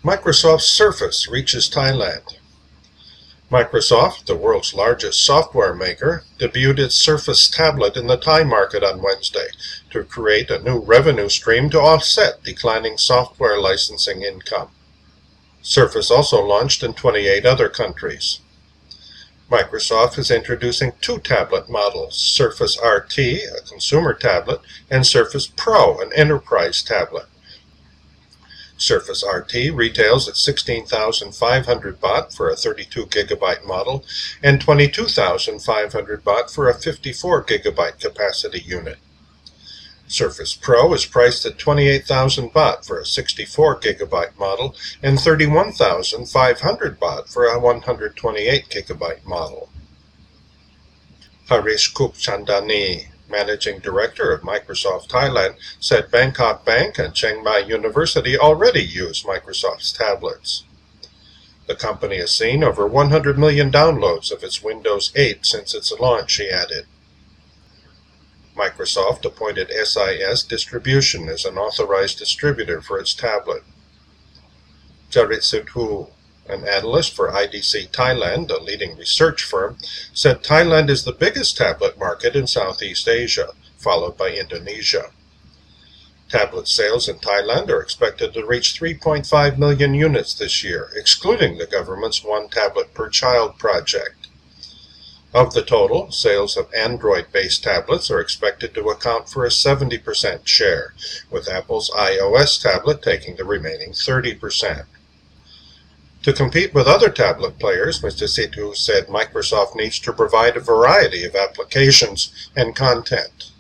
Microsoft Surface reaches Thailand. Microsoft, the world's largest software maker, debuted its Surface tablet in the Thai market on Wednesday to create a new revenue stream to offset declining software licensing income. Surface also launched in 28 other countries. Microsoft is introducing two tablet models, Surface RT, a consumer tablet, and Surface Pro, an enterprise tablet. Surface RT retails at 16,500 baht for a 32 gigabyte model and 22,500 baht for a 54 gigabyte capacity unit. Surface Pro is priced at 28,000 baht for a 64 gigabyte model and 31,500 baht for a 128 gigabyte model. Harish Kupchandani, Managing Director of Microsoft Thailand, said Bangkok Bank and Chiang Mai University already use Microsoft's tablets. The company has seen over 100 million downloads of its Windows 8 since its launch, he added. Microsoft appointed SIS Distribution as an authorized distributor for its tablet. Charit Sudhu, an analyst for IDC Thailand, a leading research firm, said Thailand is the biggest tablet market in Southeast Asia, followed by Indonesia. Tablet sales in Thailand are expected to reach 3.5 million units this year, excluding the government's One Tablet per Child project. Of the total, sales of Android-based tablets are expected to account for a 70% share, with Apple's iOS tablet taking the remaining 30%. To compete with other tablet players, Mr. Sithu said Microsoft needs to provide a variety of applications and content.